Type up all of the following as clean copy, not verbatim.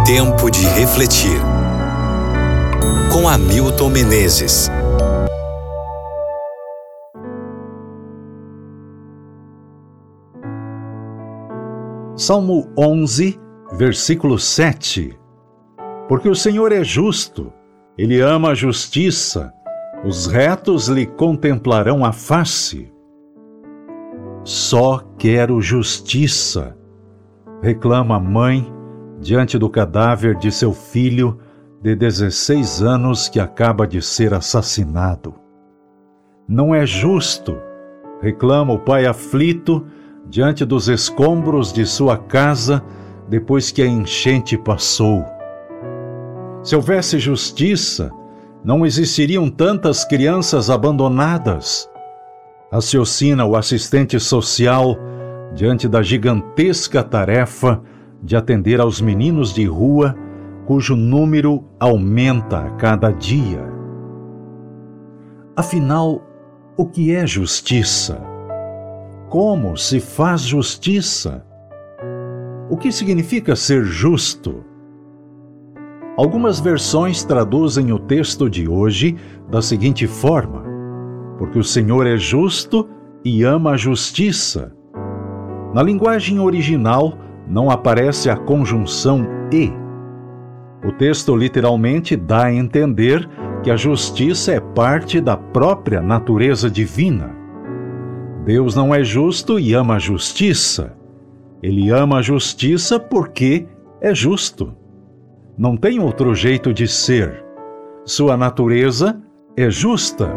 Tempo de refletir. Com Hamilton Menezes. Salmo 11, versículo 7. Porque o Senhor é justo, Ele ama a justiça, os retos lhe contemplarão a face. Só quero justiça, reclama a mãe diante do cadáver de seu filho de 16 anos que acaba de ser assassinado. Não é justo, reclama o pai aflito diante dos escombros de sua casa depois que a enchente passou. Se houvesse justiça, não existiriam tantas crianças abandonadas. Raciocina o assistente social diante da gigantesca tarefa de atender aos meninos de rua, cujo número aumenta a cada dia. Afinal, o que é justiça? Como se faz justiça? O que significa ser justo? Algumas versões traduzem o texto de hoje da seguinte forma: porque o Senhor é justo e ama a justiça. Na linguagem original, não aparece a conjunção e. O texto literalmente dá a entender que a justiça é parte da própria natureza divina. Deus não é justo e ama a justiça. Ele ama a justiça porque é justo. Não tem outro jeito de ser. Sua natureza é justa.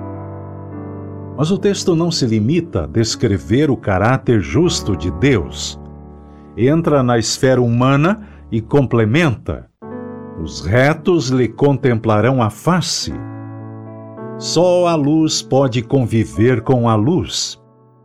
Mas o texto não se limita a descrever o caráter justo de Deus. Entra na esfera humana e complementa: os retos lhe contemplarão a face. Só a luz pode conviver com a luz.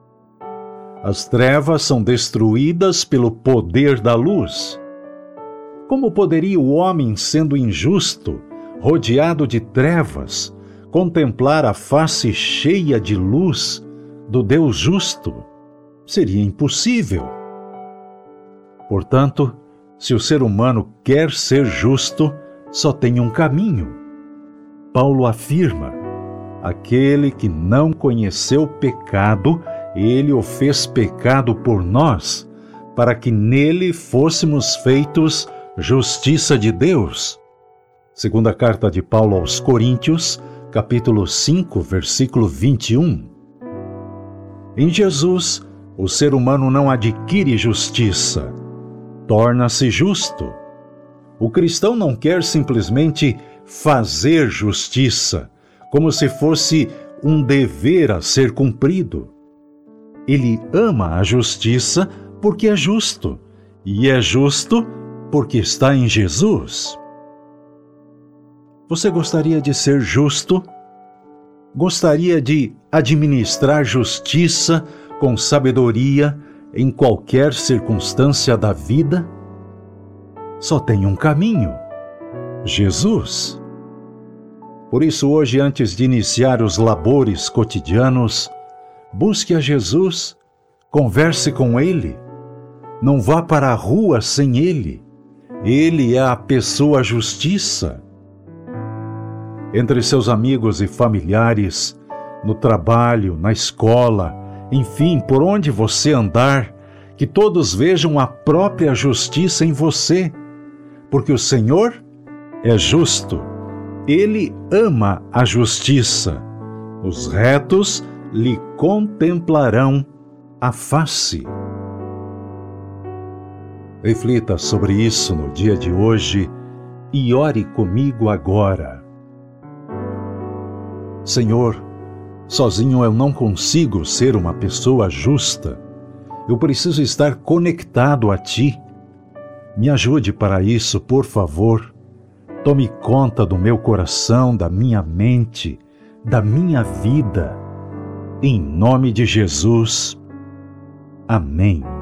As trevas são destruídas pelo poder da luz. Como poderia o homem, sendo injusto, rodeado de trevas, contemplar a face cheia de luz do Deus justo? Seria impossível. Portanto, se o ser humano quer ser justo, só tem um caminho. Paulo afirma: aquele que não conheceu pecado, ele o fez pecado por nós, para que nele fôssemos feitos justiça de Deus. Segunda carta de Paulo aos Coríntios, capítulo 5, versículo 21. Em Jesus, o ser humano não adquire justiça, torna-se justo. O cristão não quer simplesmente fazer justiça, como se fosse um dever a ser cumprido. Ele ama a justiça porque é justo, e é justo porque está em Jesus. Você gostaria de ser justo? Gostaria de administrar justiça com sabedoria em qualquer circunstância da vida? Só tem um caminho: Jesus. Por isso, hoje, antes de iniciar os labores cotidianos, busque a Jesus, converse com Ele. Não vá para a rua sem Ele. Ele é a pessoa justiça. Entre seus amigos e familiares, no trabalho, na escola, enfim, por onde você andar, que todos vejam a própria justiça em você, porque o Senhor é justo. Ele ama a justiça. Os retos lhe contemplarão a face. Reflita sobre isso no dia de hoje e ore comigo agora. Senhor, sozinho eu não consigo ser uma pessoa justa. Eu preciso estar conectado a Ti. Me ajude para isso, por favor. Tome conta do meu coração, da minha mente, da minha vida. Em nome de Jesus. Amém.